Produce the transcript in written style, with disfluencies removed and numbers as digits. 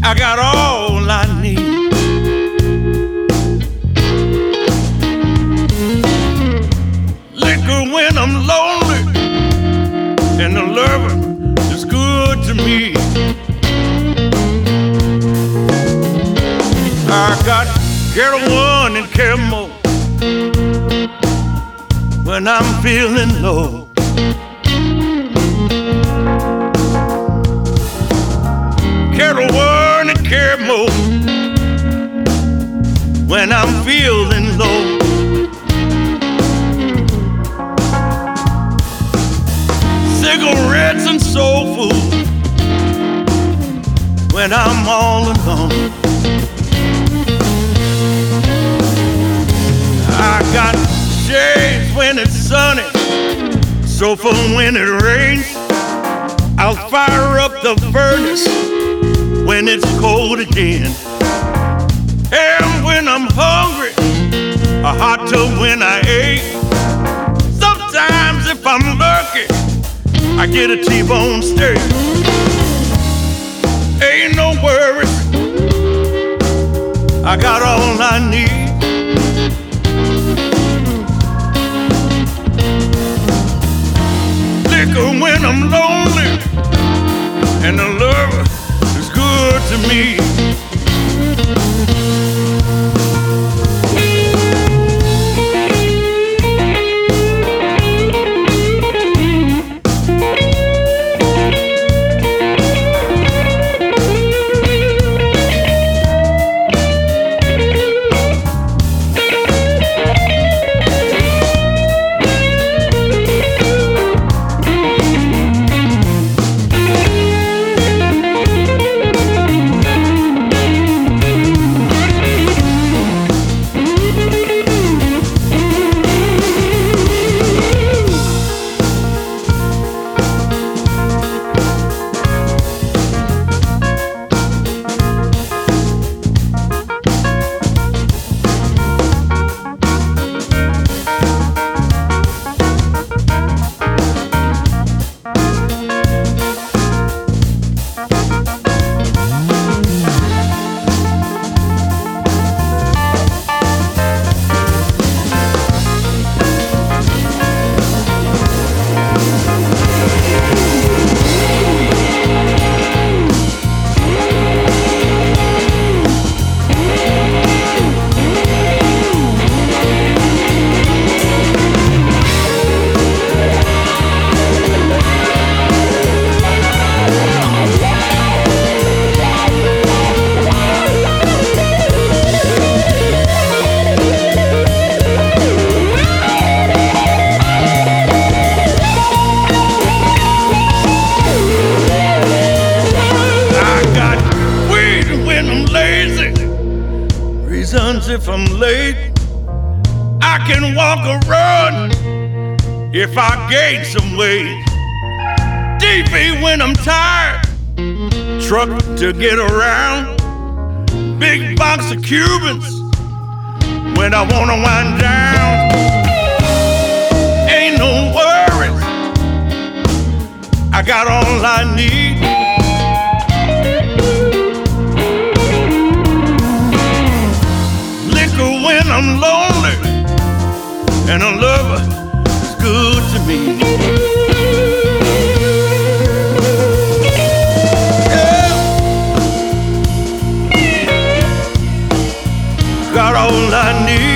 I got all I need. Liquor when I'm lonely, and the lover is good to me. I got Kettle One and Camel when I'm feeling low. Kettle One and Camel when I'm feeling low. Cigarettes and soul food when I'm all alone. I got shades when it's sunny, sofa when it rains. I'll fire up the furnace when it's cold again. And when I'm hungry, a hot tub when I ate. Sometimes if I'm lucky, I get a T-bone steak. Ain't no worries, I got all I need. Liquor when I'm lonely, and the lover is good to me. If I'm late, I can walk or run if I gain some weight. DP when I'm tired, truck to get around. Big box of Cubans when I wanna wind down. Ain't no worries, I got all I need. When I'm lonely, and a lover is good to me. Yeah. Got all I need.